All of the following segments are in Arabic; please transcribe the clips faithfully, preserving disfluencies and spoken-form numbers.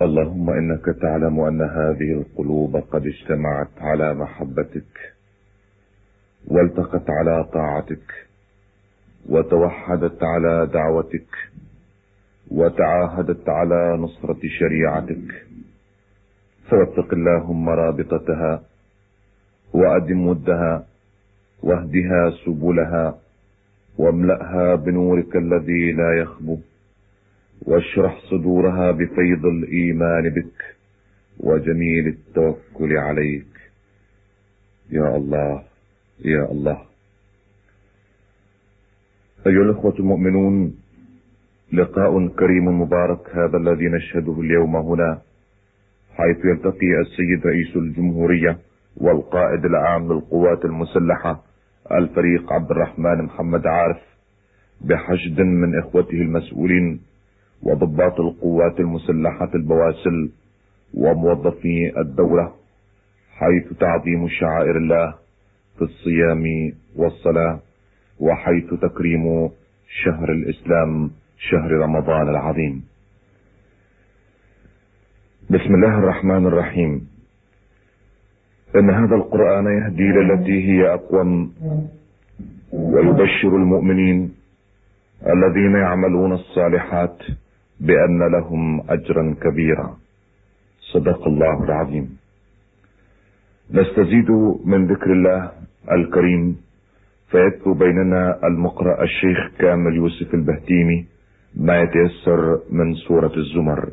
اللهم إنك تعلم أن هذه القلوب قد اجتمعت على محبتك، والتقت على طاعتك، وتوحدت على دعوتك، وتعاهدت على نصرة شريعتك. فوثق اللهم رابطتها، وأدم ودها، واهدها سبلها، واملأها بنورك الذي لا يخبو، واشرح صدورها بفيض الإيمان بك وجميل التوكل عليك. يا الله يا الله. أيها الأخوة المؤمنون، لقاء كريم مبارك هذا الذي نشهده اليوم هنا، حيث يلتقي السيد رئيس الجمهورية والقائد العام للقوات المسلحة الفريق عبد الرحمن محمد عارف بحشد من إخوته المسؤولين وضباط القوات المسلحة البواسل وموظفي الدولة، حيث تعظيم شعائر الله في الصيام والصلاة، وحيث تكريم شهر الإسلام شهر رمضان العظيم. بسم الله الرحمن الرحيم. إن هذا القرآن يهدي للتي هي أقوم، ويبشر المؤمنين الذين يعملون الصالحات بأن لهم أجرا كبيرا. صدق الله العظيم. نستزيد من ذكر الله الكريم، فيتلو بيننا المقرأ الشيخ كامل يوسف البهتيمي ما يتيسر من سورة الزمر.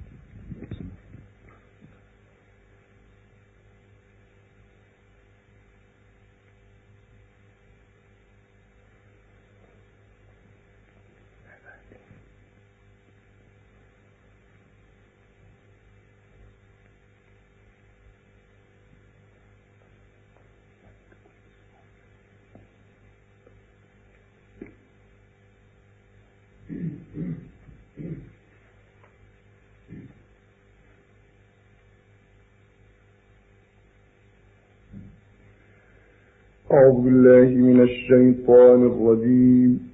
أعوذ بالله من الشيطان الرجيم.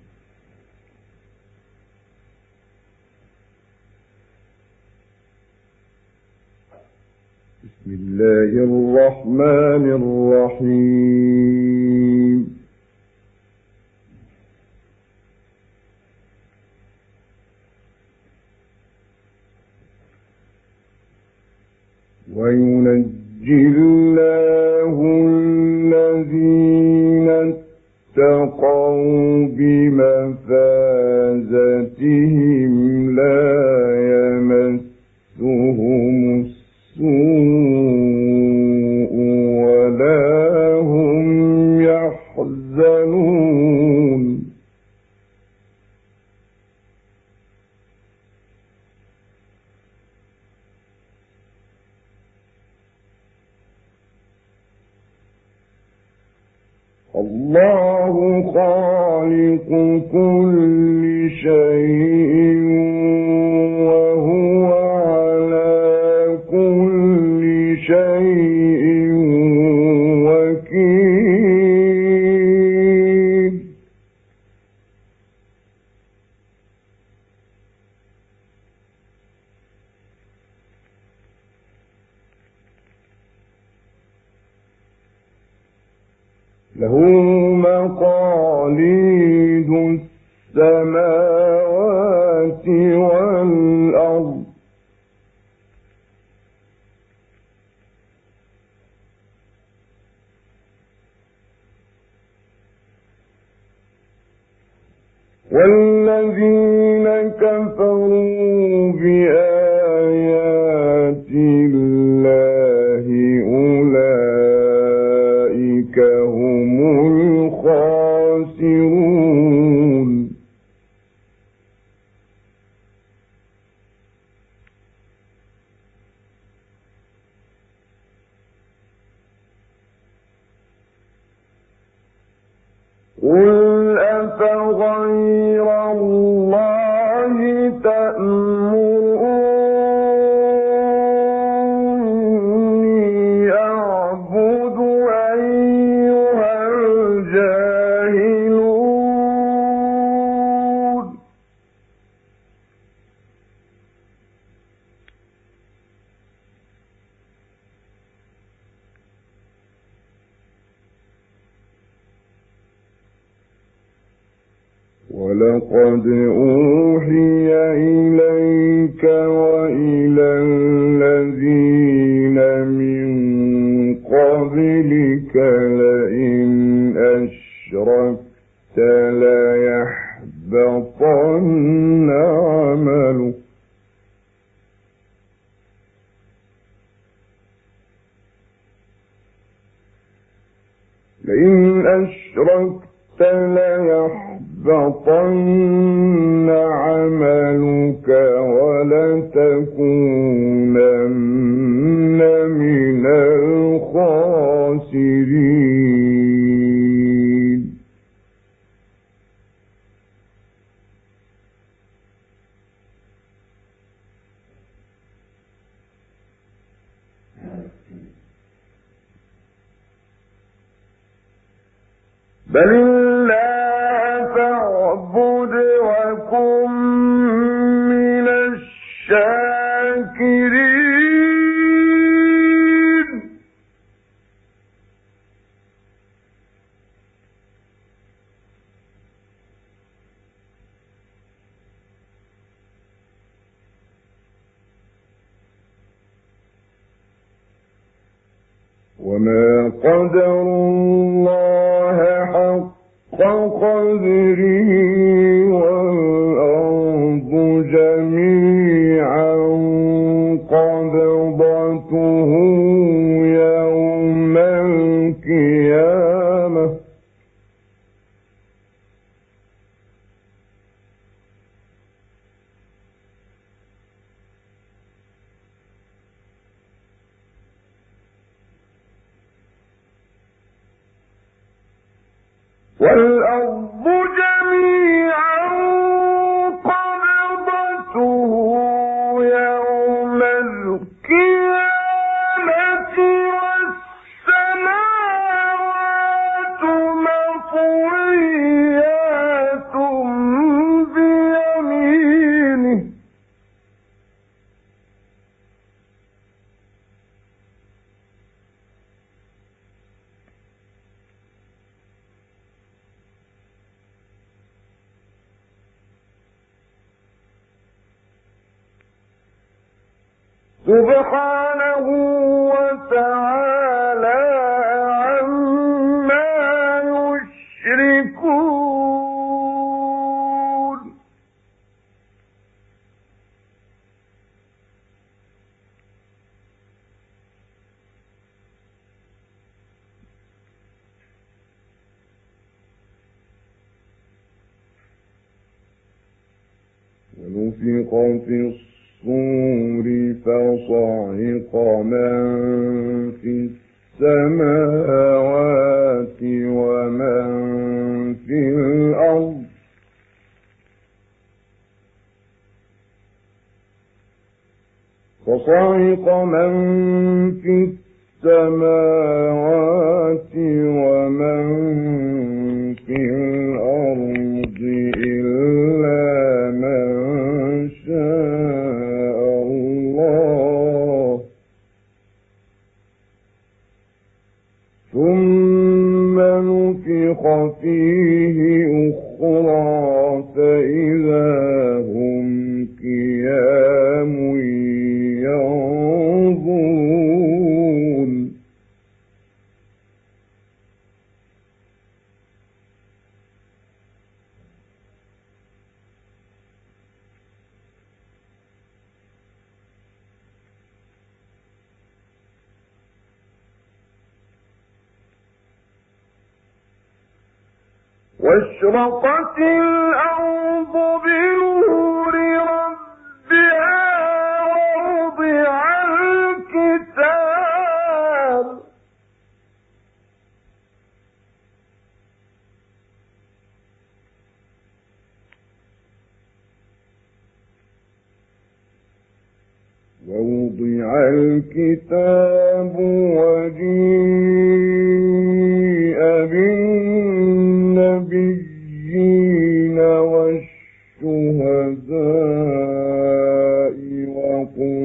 بسم الله الرحمن الرحيم. وينجي الله الذين اتقوا بمفازتهم لا يمسهم السوء ولا هم يحزنون. الله خالق كل شيء وهو على كل شيء وكيل. له مقاليد السماوات والأرض والذين كفروا بآيات الله أولئك هم الخاسرون. قل أفغير الله تأمروني أعبد أيها الجاهلون. ولقد أوحي إليك وإلى الذين من قبلك لئن أشركت ليحبطن عملك لئن أشركت ليحبطن عملك ولتكونن من الخاسرين بل الله فاعبد وكن من الشاكرين وما قدر الله حق قدره والأرض جميعا قبضته يوم القيامة والأرض جميعا قبضته يوم القيامة والسماوات مطويات بيمينه سبحانه وتعالى عما يشركون ونفخ في الصور فصعق من في السماوات ومن في الأرض فصعق من في السماوات ومن في الأرض إلا من شاء الله ثم نفخ فيه أخرى فإذا هم قيام ينظرون واشرقت الأرض بنور ربها ووضع الكتاب ووضع الكتاب وجيء بالنبيين والشهداء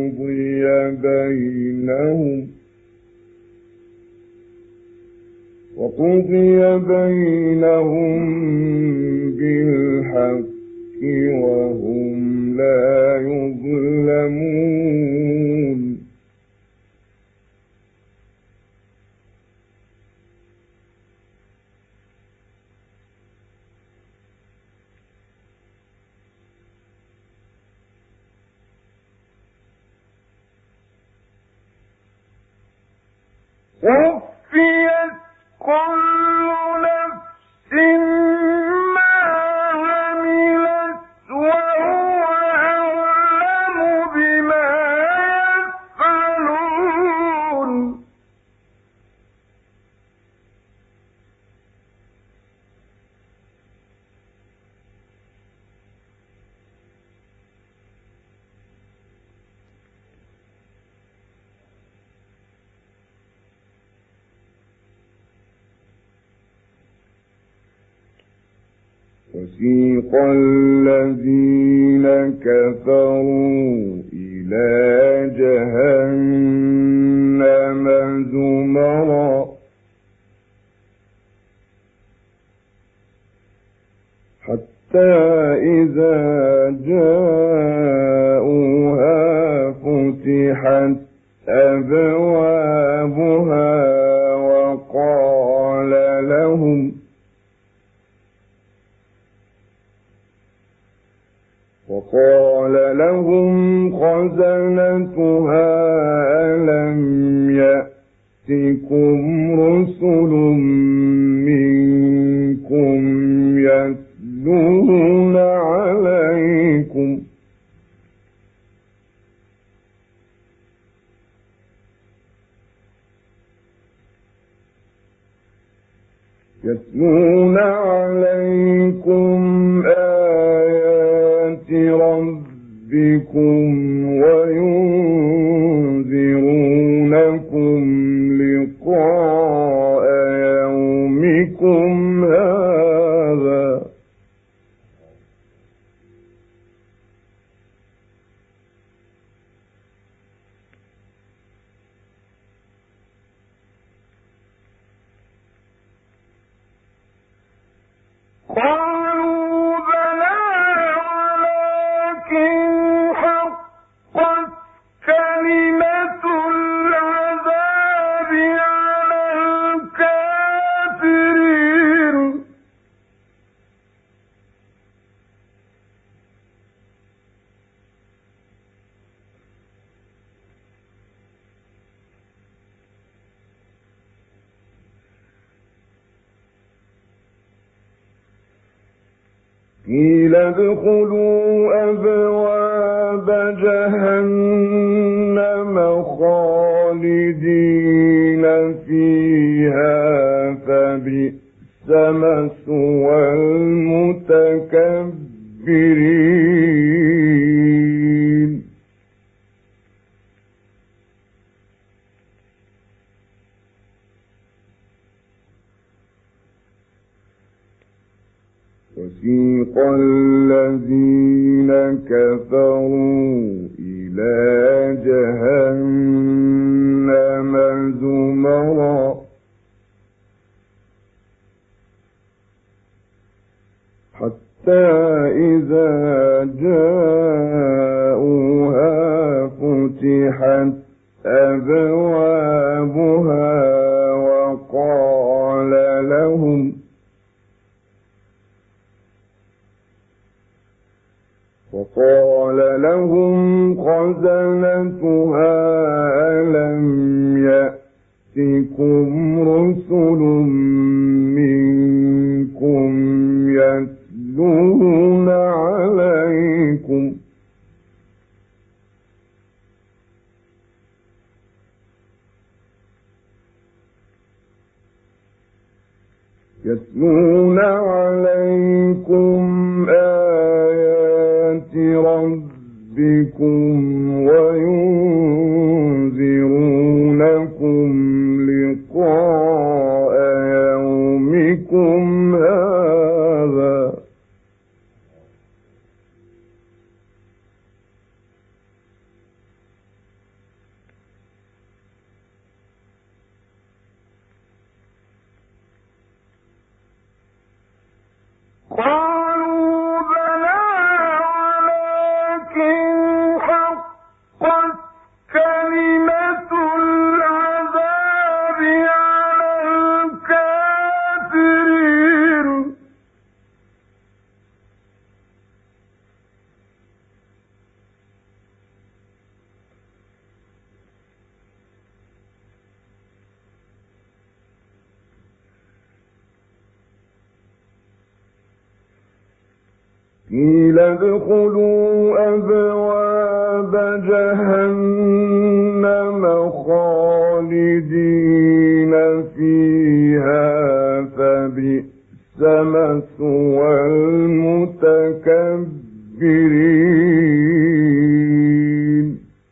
وقضي بينهم وقضي بينهم بالحق وهم لا يظلمون وفيت كل نفس ما عملت وهو أعلم بما يفعلون وسيق الذين كفروا إلى جهنم زمرا حتى إذا جاءوها فتحت أبوابها وقال لهم وقال لهم خزنتها ألم يأتكم رسل منكم يتلون عليكم يتلون عليكم آيات ربكم وينذرونكم لقاء يومكم هذا قالوا بلى ولكن حقت كلمة العذاب على الكافرين قيل ادخلوا أبواب جهنم خالدين فيها فبئس مثوى المتكبرين وسيق الذين كفروا إلى جهنم زمرا حتى إذا جاءوها فتحت أبوابها وقال لهم وقال لهم خزنتها ألم يأتكم رسل منكم يتلون عليكم يتلون عليكم آيات ربكم وينذرونكم لقاء يومكم هذا قالوا بلى ولكن حقت كلمة العذاب على الكافرين قيل ادخلوا أبواب جهنم خالدين فيها فبئس مثوى المتكبرين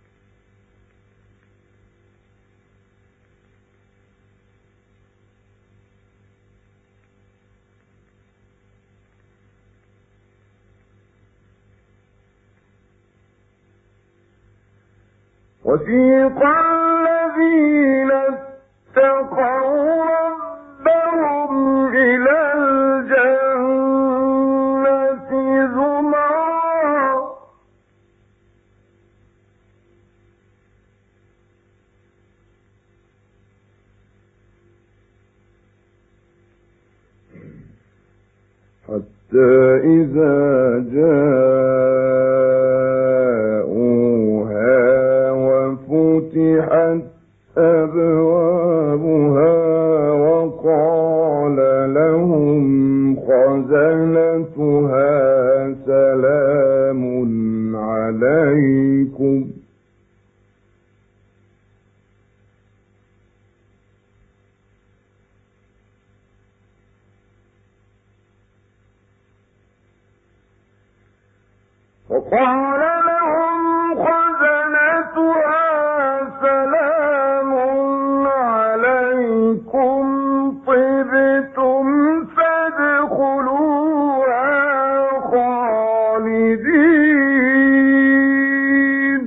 وسيق الذين اتقوا ربهم إلى الجنة زمرا حتى إذا جاءوها وفتحت أبوابها وقال لهم خزنتها سلام عليكم وقال لهم خزنتها سلام عليكم طبتم فادخلوها خالدين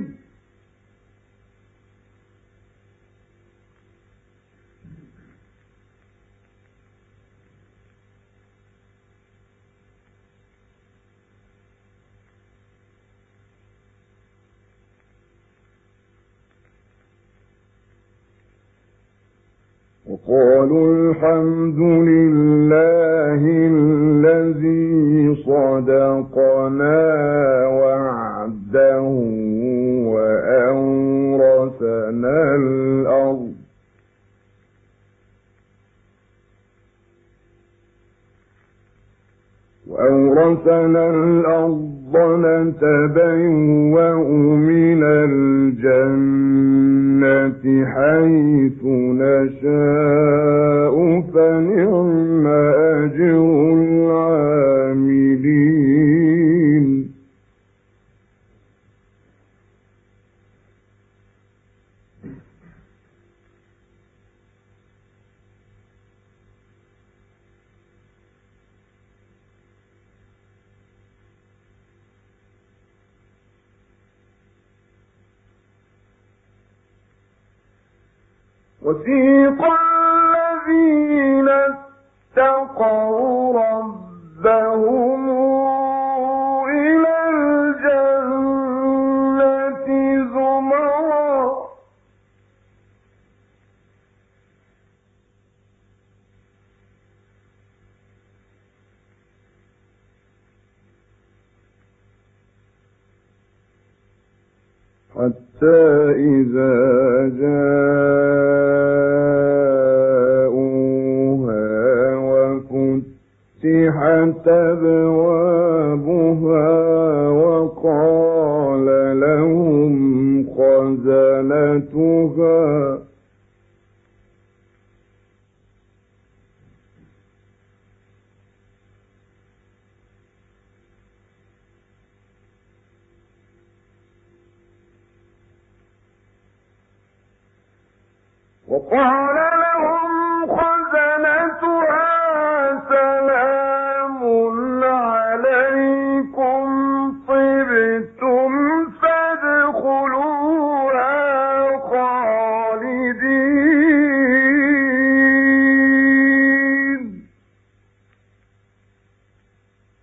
وقالوا الحمد لله الذي صدقنا وعده وأورثنا الأرض وأورثنا الأرض نتبوأ من الجنة حيث نشاء فنعم أجر العاملين وسيق الذين اتقوا ربهم إلى الجنة زمرا حتى إذا جاءوها وفتحت أبوابها وقال لهم خزنتها وقال لهم خزنتها سلام عليكم طبتم فادخلوها خالدين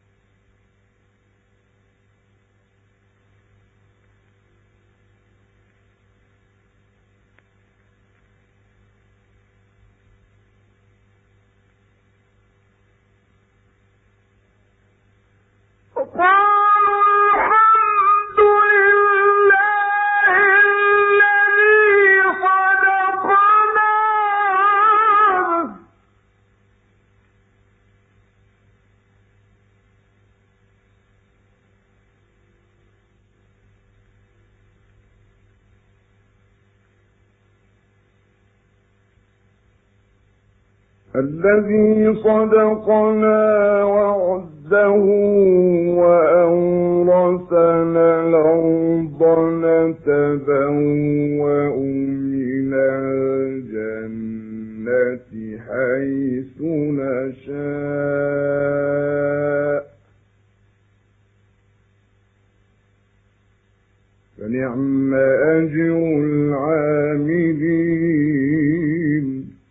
الذي صدقنا وعده وأورثنا الأرض نتبوأ من الجنة حيث نشاء فنعم أجر العاملين.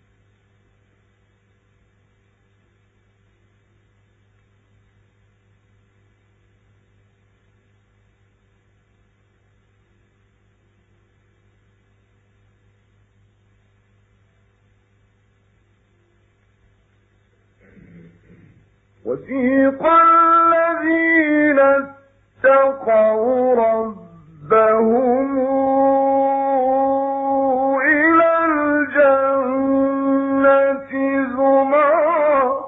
وسيق الذين اتقوا ربهم إلى الجنة زمرا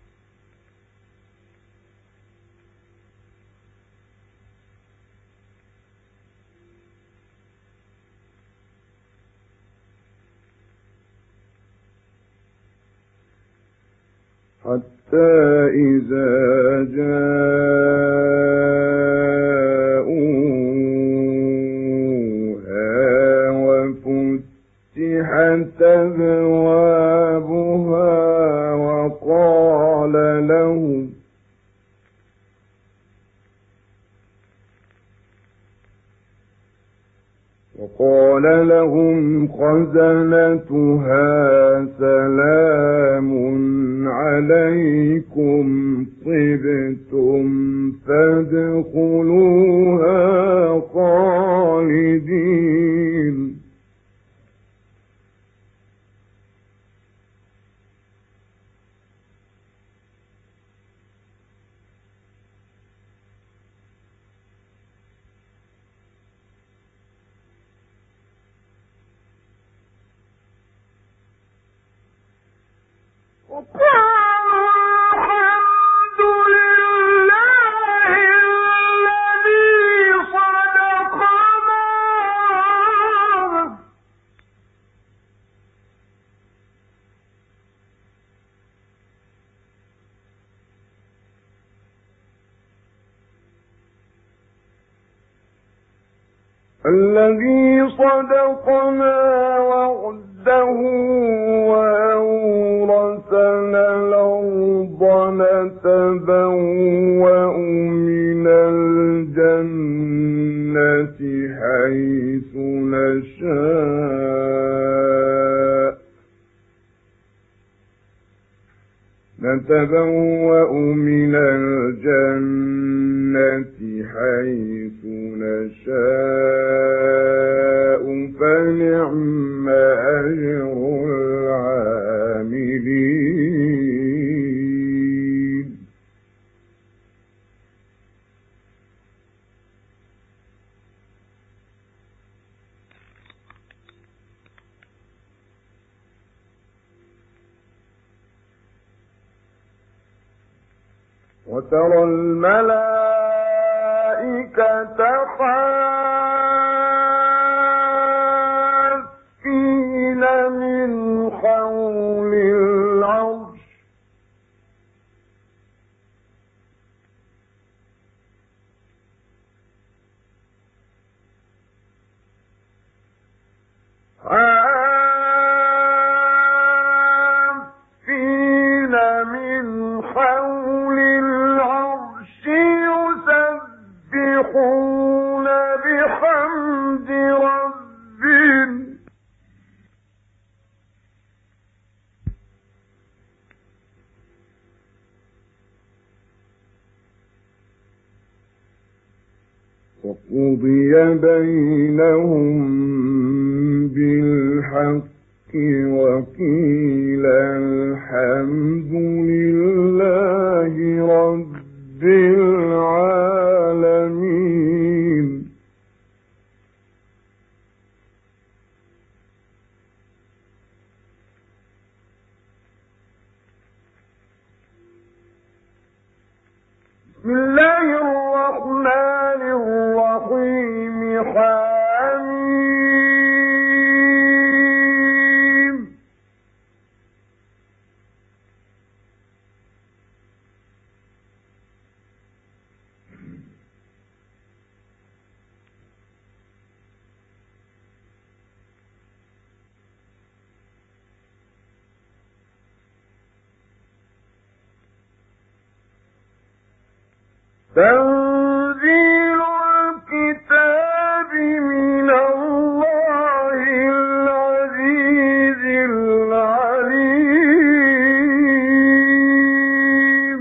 حتى إذا جاءوها وفتحت أبوابها وقال لهم وقال لهم خزنتها سلام عليكم طبتم فادخلوها خالدين. الذي صدقنا وعده وأورثنا الأرض نتبوأ من الجنة حيث نشاء نتبوأ من الجنة حيث نشاء فنعم أجر العاملين. وترى الملائكة حافين من حول العرش حافين من حول العرش يسبحون بحمد ربهم وقضي بينهم بالحق وقيل الحمد لله رب العالمين. بسم الله الرحمن الرحيم حميم تنزيل الكتاب من الله العزيز العليم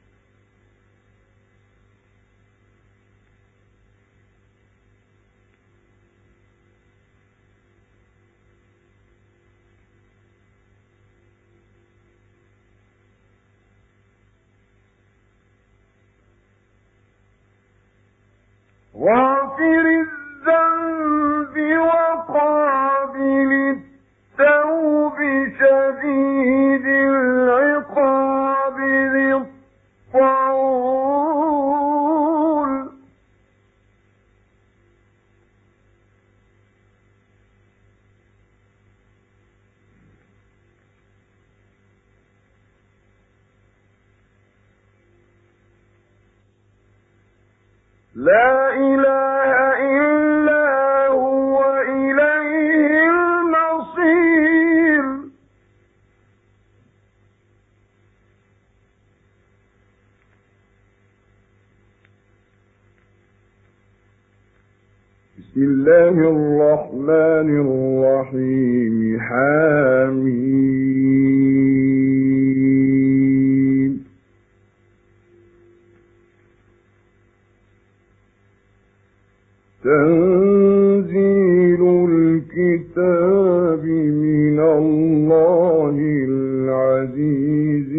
غافر الذنب وقابل التوب شديد العقاب ذي الطول لا إله إلا هو إليه المصير بسم الله الرحمن الرحيم حميم تنزيل الكتاب من الله العزيز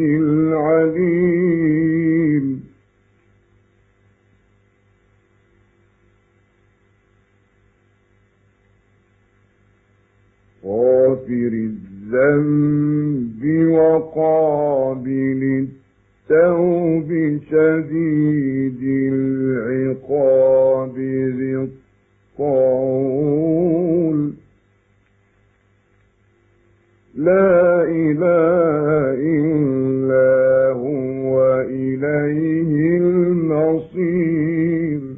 العليم غافر الذنب وقابل التوب شديد العقاب ذي الطول لا إله إلا هو إليه المصير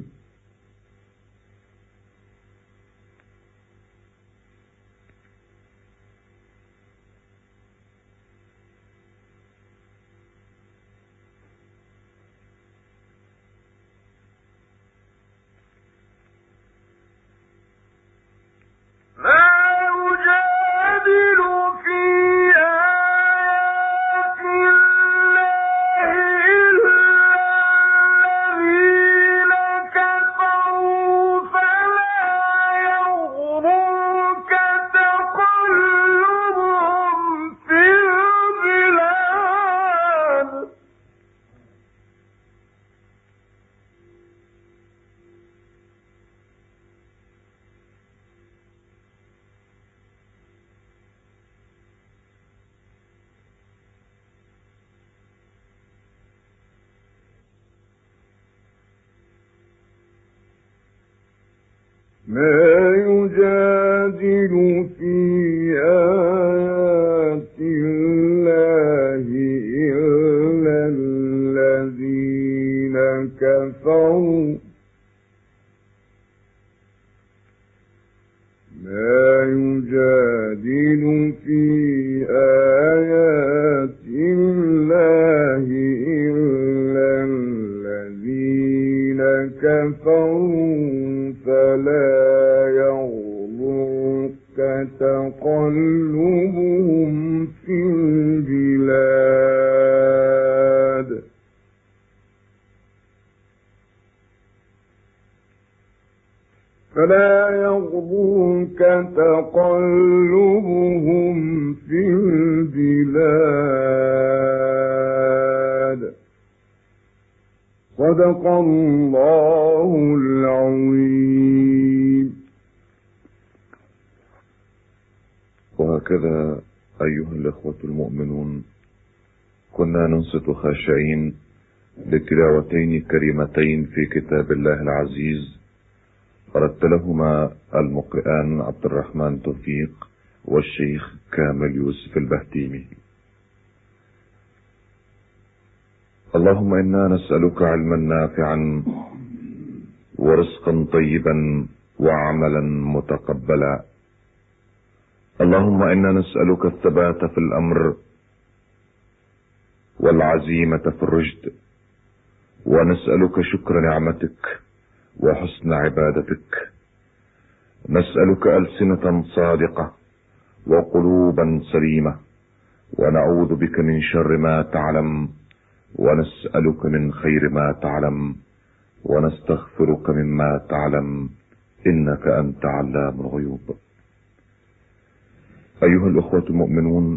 ما يجادل في آيات الله إلا الذين كفروا ما يجادل في آيات الله إلا الذين كفروا فلا يغرك تقلبهم في البلاد فلا يغرك تقلبهم في البلاد صدق الله العظيم. وهكذا أيها الإخوة المؤمنون كنا ننصت خاشعين لتلاوتين كريمتين في كتاب الله العزيز رتلهما المقرئان عبد الرحمن توفيق والشيخ كامل يوسف البهتيمي. اللهم إنا نسألك علما نافعا ورزقا طيبا وعملا متقبلا. اللهم إنا نسألك الثبات في الأمر والعزيمة في الرشد، ونسألك شكر نعمتك وحسن عبادتك. نسألك ألسنة صادقة وقلوبا سليمة، ونعوذ بك من شر ما تعلم، ونسألك من خير ما تعلم، ونستغفرك مما تعلم، إنك أنت علام الغيوب. أيها الأخوة المؤمنون،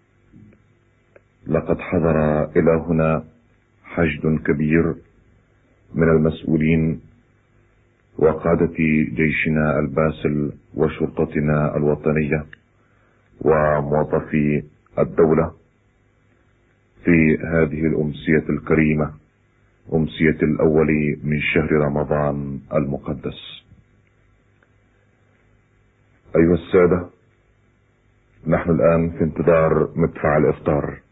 لقد حضر إلى هنا حشد كبير من المسؤولين وقادة جيشنا الباسل وشرطتنا الوطنية وموظفي الدولة في هذه الأمسية الكريمة، أمسية الأول من شهر رمضان المقدس. أيها السادة، نحن الآن في انتظار مدفع الإفطار.